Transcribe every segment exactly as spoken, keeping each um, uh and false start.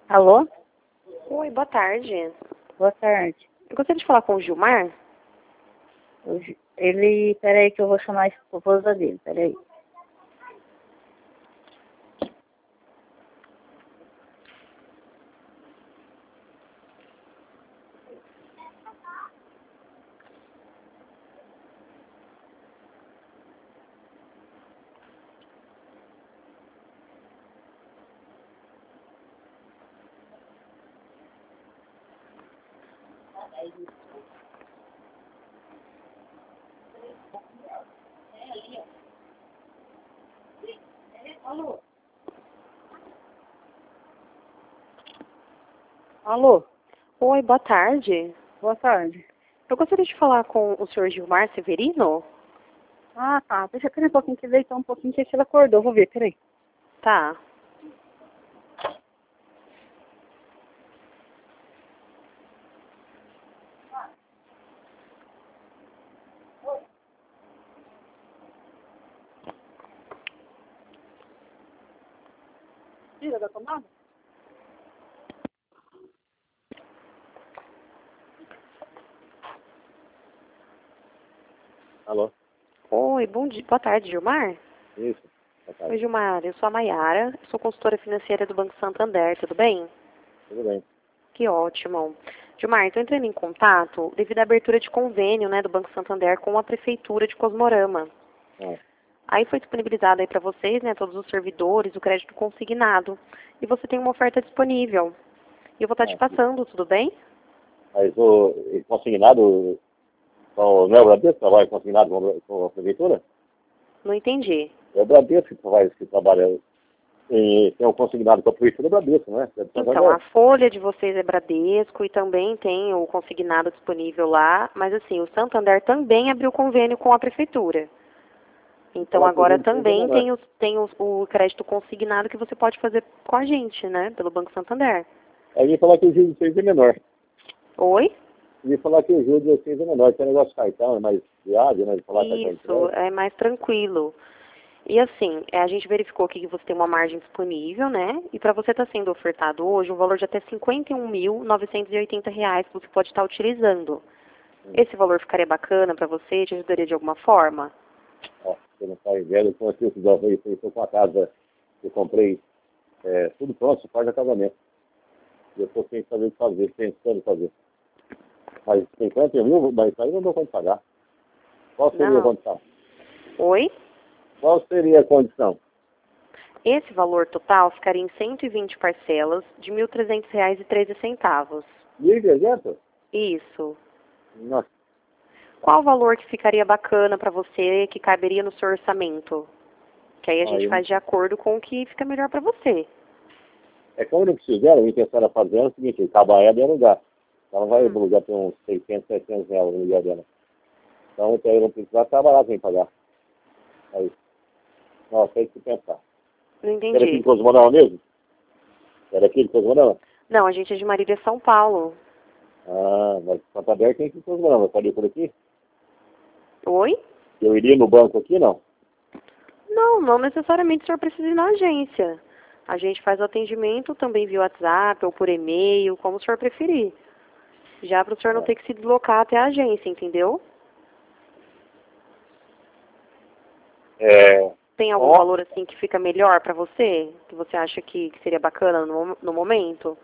Alô? Oi, boa tarde. Boa tarde. Eu gostaria de falar com o Gilmar. Hoje, ele... Peraí que eu vou chamar a esposa dele, peraí. Alô? Alô? Oi, boa tarde. Boa tarde. Eu gostaria de falar com o senhor Gilmar Severino. Ah, tá. Deixa eu um pouquinho que veio, tá um pouquinho que ele acordou. Vou ver, peraí. Tá. Tira da tomada? Alô? Oi, bom dia. Boa tarde, Gilmar. Isso. Boa tarde. Oi, Gilmar. Eu sou a Maiara, eu sou consultora financeira do Banco Santander, tudo bem? Tudo bem. Que ótimo. Gilmar, estou entrando em contato devido à abertura de convênio, né, do Banco Santander com a Prefeitura de Cosmorama. Ah, Aí foi disponibilizado aí para vocês, né, todos os servidores, o crédito consignado. E você tem uma oferta disponível. E eu vou estar te ah. passando, tudo bem? Mas o e consignado, com, não é o Bradesco que trabalha consignado com, com a prefeitura? Não entendi. É o Bradesco que, faz, que trabalha em, tem um consignado com a prefeitura, é o Bradesco, né? É do Então, a Santander. folha de vocês é Bradesco e também tem o consignado disponível lá, mas assim, o Santander também abriu convênio com a Prefeitura. Então, Falar que o agora juro de seis é também menor. tem, os, tem os, o crédito consignado que você pode fazer com a gente, né, pelo Banco Santander. Aí ia falar que o juro de seis é menor. Oi? Ia falar que o juro de seis é menor, que é um negócio de cartão, é mais viável, né? De falar cartão de Isso, crédito. é mais tranquilo. E assim, é, a gente verificou aqui que você tem uma margem disponível, né? E para você estar sendo ofertado hoje um valor de até cinquenta e um mil novecentos e oitenta reais que você pode estar utilizando. Esse valor ficaria bacana para você? Te ajudaria de alguma forma? Ó, você não faz ideia do quanto eu precisava. Eu estou com a casa, eu comprei é, tudo pronto, faz acabamento. E eu estou sem saber o que fazer, pensando em fazer. Mas cinquenta mil, mas aí não dou conta de pagar. Qual seria a Não. condição? Oi? Qual seria a condição? Esse valor total ficaria em cento e vinte parcelas de mil trezentos reais e treze centavos. mil e trezentos? Isso. Nossa, Qual o valor que ficaria bacana para você, que caberia no seu orçamento? Que aí a gente aí, faz de acordo com o que fica melhor para você. é como não fizeram, a intenção era fazer é o seguinte, o cabaé é lugar. Ela vai Hum, alugar por uns seiscentos, setecentos reais no lugar dela. Então, então eu não precisar trabalhar sem pagar. Aí, nossa, tem que pensar. não Era aqui de entendi. Cosmonal mesmo? Era aqui de Cosmonal? Não, a gente é de Marília, São Paulo. Ah, mas Santander tem que ir de Cosmonal, eu falei por aqui? Oi? Eu iria no banco aqui, não? Não, não necessariamente o senhor precisa ir na agência. A gente faz o atendimento também via WhatsApp ou por e-mail, como o senhor preferir. Já para o senhor não ter que se deslocar até a agência, entendeu? É, Tem algum ó, valor assim que fica melhor para você? Que você acha que, que seria bacana no, no momento?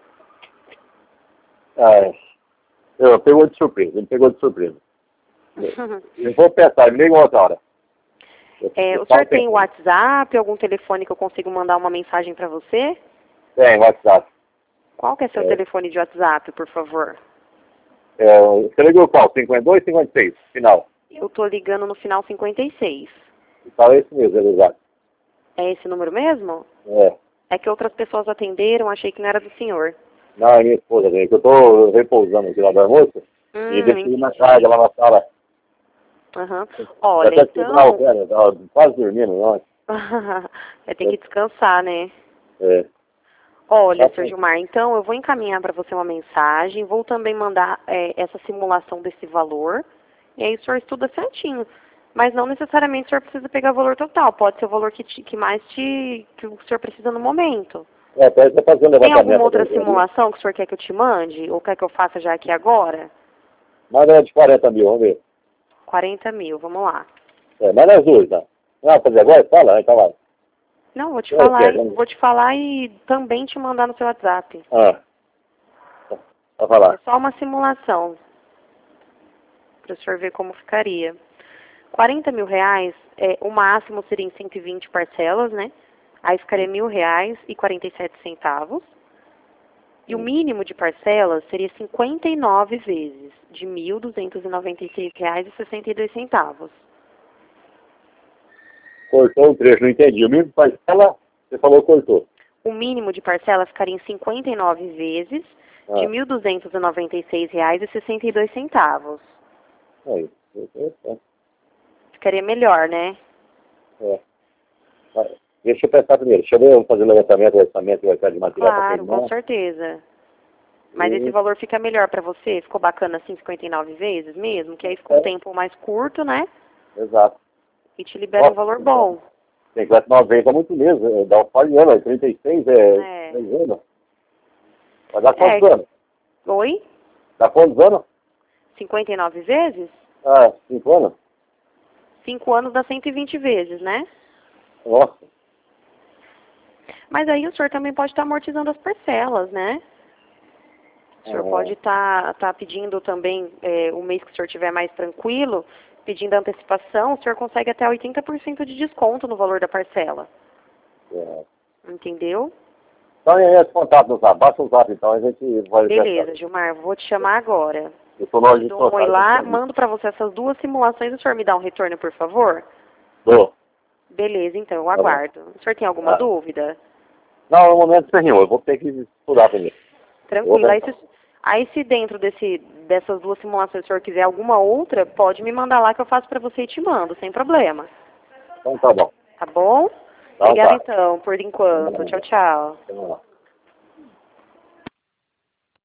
ah, eu pegou de surpresa, ele pegou de surpresa. Eu vou pensar, me liga uma outra hora. Eu, É, eu o falo senhor tem pensando. WhatsApp, algum telefone que eu consigo mandar uma mensagem para você? Tem, WhatsApp. Qual que é seu É, telefone de WhatsApp, por favor? é, você ligou qual? cinquenta e dois, cinquenta e seis, final. Eu tô ligando no final cinquenta e seis. Fala esse mesmo, é exato. É esse número mesmo? É. É que outras pessoas atenderam, achei que não era do senhor. Não, é minha esposa, gente. Eu tô repousando aqui lá da moça e Hum, desci na entendi. carga lá na sala. Aham. Eu Olha, até tive lá o então... pé, né? Tava quase dormindo, não. é, tem que descansar, né? É. Olha, Tá senhor bom. Gilmar, então eu vou encaminhar para você uma mensagem, vou também mandar é, essa simulação desse valor, e aí o senhor estuda certinho. Mas não necessariamente o senhor precisa pegar o valor total, pode ser o valor que, te- que mais te, que o senhor precisa no momento. É, até está fazendo Tem levantamento. alguma outra ali. simulação que o senhor quer que eu te mande? Ou quer que eu faça já aqui agora? Mas é de quarenta mil, vamos ver. quarenta mil, vamos lá. É, mas nas duas, tá? Não, fazer agora? Fala, então vai. Não, vou te Eu falar, quero, e- vamos. vou te falar e também te mandar no seu WhatsApp. Ah. Vai É falar. só uma simulação. Para o senhor ver como ficaria. quarenta mil reais, é, o máximo seria em cento e vinte parcelas, né? Aí ficaria mil reais e quarenta e sete centavos. E o mínimo de parcelas seria cinquenta e nove vezes, de mil duzentos e noventa e seis reais e sessenta e dois centavos. Cortou um trecho, não entendi. O mínimo parcela, você falou cortou. O mínimo de parcela ficaria em cinquenta e nove vezes, de Ah, mil duzentos e noventa e seis reais e sessenta e dois centavos. é isso. É, é, Ficaria melhor, né? é. Vai. Deixa eu pensar primeiro. Deixa eu ver, eu vou fazer o levantamento, o orçamento que vai estar de material para Claro, com queimar. certeza. Mas E- esse valor fica melhor para você? Ficou bacana assim, cinquenta e nove vezes mesmo? Que aí fica um É. tempo mais curto, né? Exato. E te libera um Nossa, valor bom. Tem que noventa é muito mesmo. é, Dá um par de anos, trinta e seis é É. dez anos. Vai dar quantos É. anos? Oi? Dá quantos anos? cinquenta e nove vezes? Ah, cinco anos? cinco anos dá cento e vinte vezes, né? Nossa. Mas aí o senhor também pode estar amortizando as parcelas, né? O senhor Ah. pode estar tá pedindo também, é, o mês que o senhor estiver mais tranquilo, pedindo antecipação, o senhor consegue até oitenta por cento de desconto no valor da parcela. É. Entendeu? Então é esse contato no zap. Baixa o zap então, a gente vai... Beleza, Gilmar, vou te chamar agora. Eu tô longe de Dou um oi contato. lá, mando pra você essas duas simulações, o senhor me dá um retorno, por favor? Dou. Beleza, então, eu Tá bom. aguardo. O senhor tem alguma Ah. dúvida? Não, no momento nenhum. Eu vou ter que estudar primeiro. Tranquilo. Vou Aí se, aí se dentro desse, dessas duas simulações o senhor quiser alguma outra, pode me mandar lá que eu faço pra você e te mando, sem problema. Então tá bom. Tá bom? Então Obrigada tá. então, por enquanto. Tchau, tchau. Vamos lá.